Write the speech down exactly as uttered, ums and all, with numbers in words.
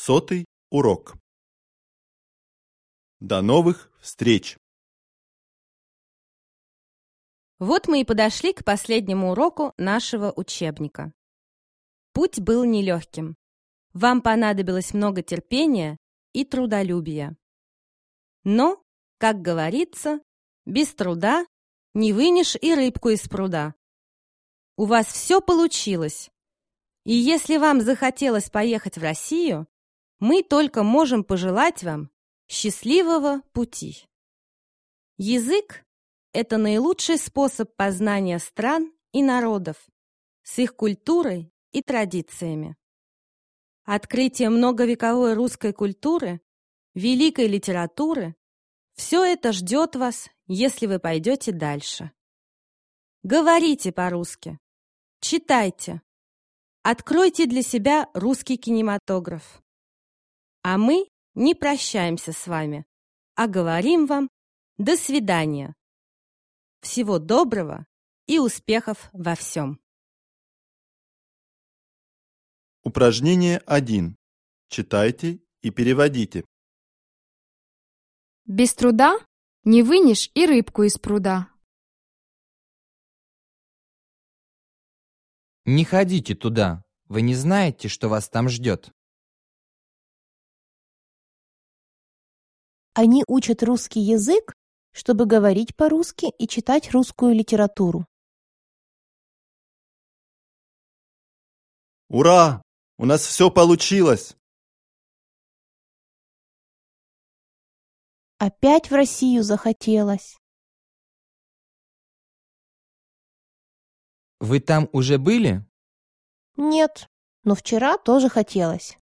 Сотый урок. До новых встреч! Вот мы и подошли к последнему уроку нашего учебника. Путь был нелегким. Вам понадобилось много терпения и трудолюбия. Но, как говорится, без труда не вынешь и рыбку из пруда. У вас все получилось. И если вам захотелось поехать в Россию, мы только можем пожелать вам счастливого пути. Язык – это наилучший способ познания стран и народов с их культурой и традициями. Открытие многовековой русской культуры, великой литературы – все это ждет вас, если вы пойдете дальше. Говорите по-русски, читайте, откройте для себя русский кинематограф. А мы не прощаемся с вами, а говорим вам до свидания. Всего доброго и успехов во всем. Упражнение один. Читайте и переводите. Без труда не вынешь и рыбку из пруда. Не ходите туда, вы не знаете, что вас там ждет. Они учат русский язык, чтобы говорить по-русски и читать русскую литературу. Ура! У нас все получилось! Опять в Россию захотелось. Вы там уже были? Нет, но вчера тоже хотелось.